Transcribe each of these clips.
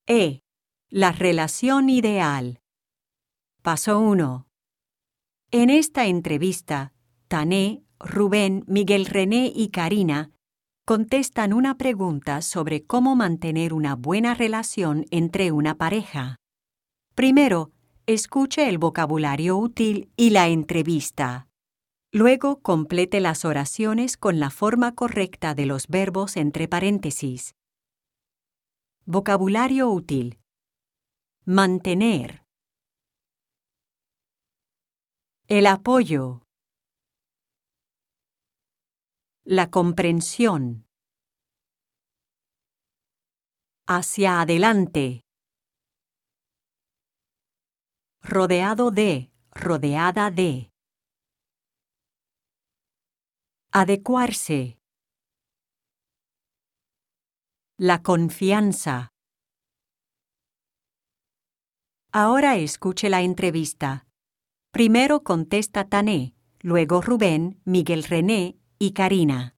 E. La relación ideal. Paso 1. En esta entrevista, Tané, Rubén, Miguel René y Karina contestan una pregunta sobre cómo mantener una buena relación entre una pareja. Primero, escuche el vocabulario útil y la entrevista. Luego, complete las oraciones con la forma correcta de los verbos entre paréntesis. Vocabulario útil. Mantener. El apoyo. La comprensión. Hacia adelante. Rodeado de, rodeada de. Adecuarse. La confianza. Ahora escuche la entrevista. Primero contesta Tané, luego Rubén, Miguel René y Karina.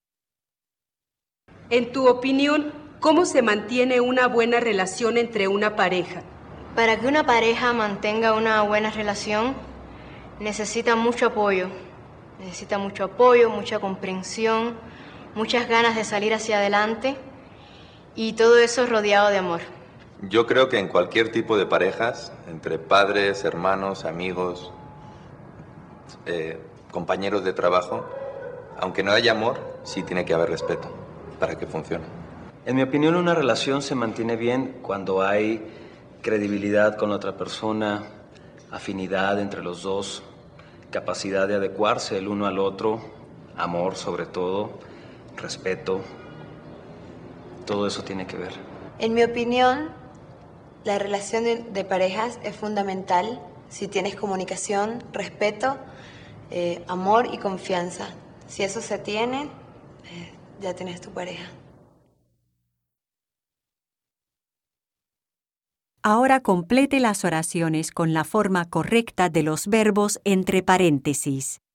En tu opinión, ¿cómo se mantiene una buena relación entre una pareja? Para que una pareja mantenga una buena relación, necesita mucho apoyo. Necesita mucho apoyo, mucha comprensión, muchas ganas de salir hacia adelante y todo eso rodeado de amor. Yo creo que en cualquier tipo de parejas, entre padres, hermanos, amigos, compañeros de trabajo, aunque no haya amor, sí tiene que haber respeto para que funcione. En mi opinión, una relación se mantiene bien cuando hay credibilidad con la otra persona, afinidad entre los dos, capacidad de adecuarse el uno al otro, amor sobre todo, respeto. Todo eso tiene que ver. En mi opinión, la relación de parejas es fundamental si tienes comunicación, respeto, amor y confianza. Si eso se tiene, ya tienes tu pareja. Ahora complete las oraciones con la forma correcta de los verbos entre paréntesis.